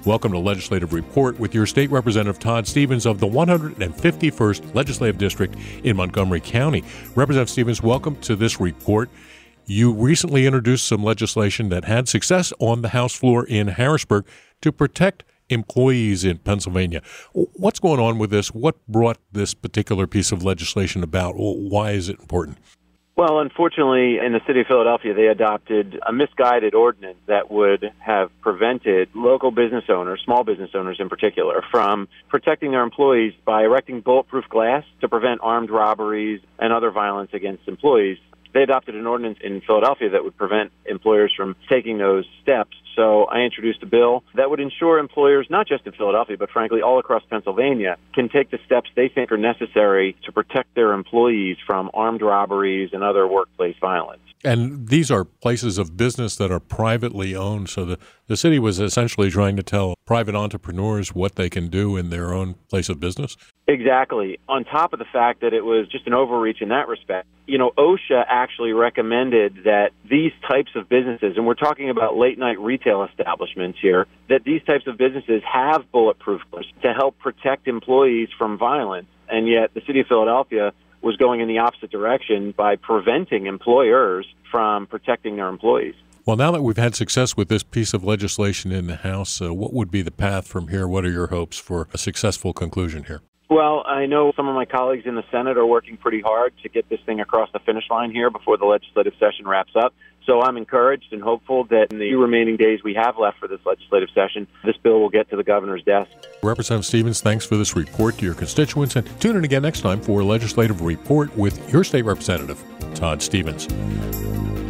Welcome to Legislative Report with your State Representative Todd Stevens of the 151st Legislative District in Montgomery County. Representative Stevens, welcome to this report. You recently introduced some legislation that had success on the House floor in Harrisburg to protect employees in Pennsylvania. What's going on with this? What brought this particular piece of legislation about? Why is it important? Well, unfortunately, in the city of Philadelphia, they adopted a misguided ordinance that would have prevented local business owners, small business owners in particular, from protecting their employees by erecting bulletproof glass to prevent armed robberies and other violence against employees. They adopted an ordinance in Philadelphia that would prevent employers from taking those steps. So I introduced a bill that would ensure employers, not just in Philadelphia, but frankly all across Pennsylvania, can take the steps they think are necessary to protect their employees from armed robberies and other workplace violence. And these are places of business that are privately owned, so the city was essentially trying to tell private entrepreneurs what they can do in their own place of business? Exactly. On top of the fact that it was just an overreach in that respect, OSHA actually recommended that these types of businesses, and we're talking about late-night retail establishments here, that these types of businesses have bulletproof glass to help protect employees from violence, and yet the city of Philadelphia was going in the opposite direction by preventing employers from protecting their employees. Well, now that we've had success with this piece of legislation in the House, what would be the path from here? What are your hopes for a successful conclusion here? Well, I know some of my colleagues in the Senate are working pretty hard to get this thing across the finish line here before the legislative session wraps up. So I'm encouraged and hopeful that in the few remaining days we have left for this legislative session, this bill will get to the governor's desk. Representative Stevens, thanks for this report to your constituents. And tune in again next time for a legislative report with your state representative, Todd Stevens.